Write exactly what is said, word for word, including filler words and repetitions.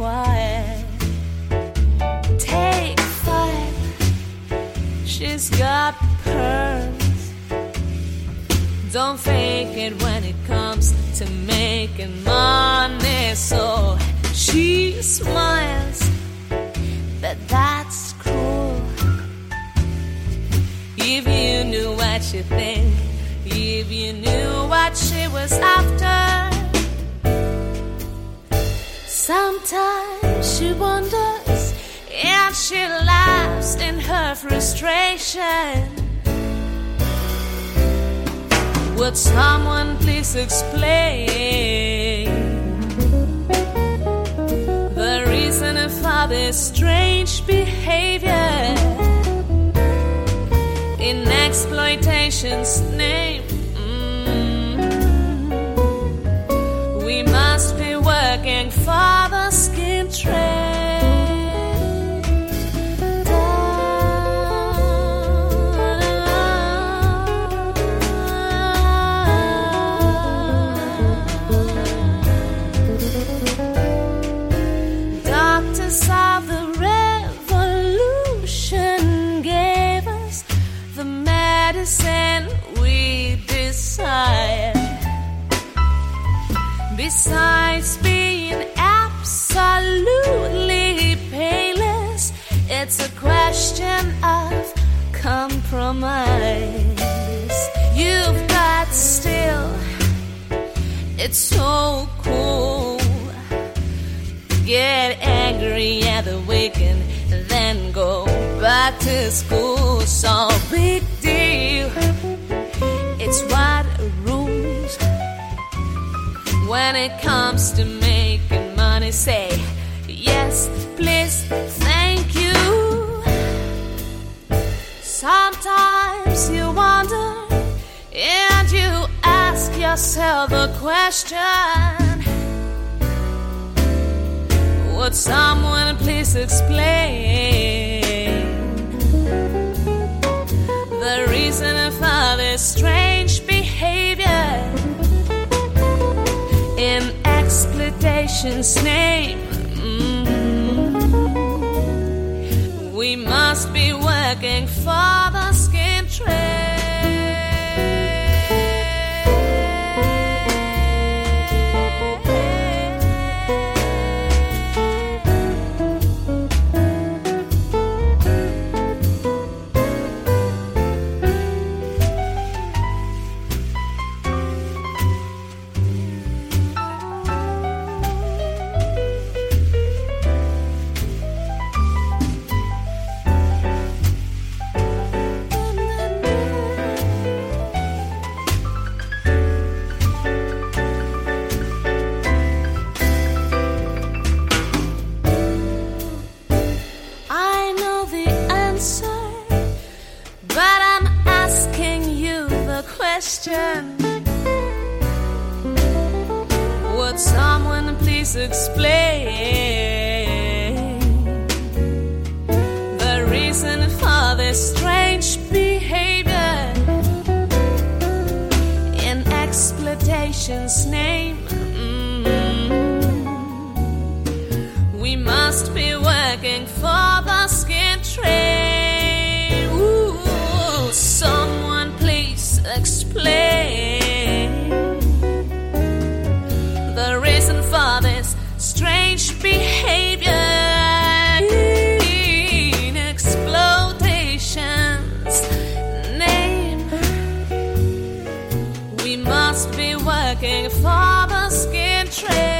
quiet. Take five, she's got pearls. Don't fake it when it comes to making money. So she smiles, but that's cruel. If you knew what she think, if you knew what she was after. Sometimes she wonders, and she laughs in her frustration. Would someone please explain the reason for this strange behavior in exploitation's name? Mm-hmm. We must be working for the skin trade. Of the revolution gave us the medicine we desire. Besides being absolutely painless, it's a question of compromise. You've got still, it's so cool. Get angry at the weekend, then go back to school. So big deal, it's what rules. When it comes to making money, say yes, please, thank you. Sometimes you wonder, and you ask yourself the question, would someone please explain the reason for this strange behavior in exploitation's name? Mm-hmm. We must be working for the skin trade. Would someone please explain the reason for this strange behavior in exploitation's name? Mm-hmm. We must be working for the skin trade. Ooh, someone please explain the reason for this strange behavior in exploitation's name. We must be working for the skin trade.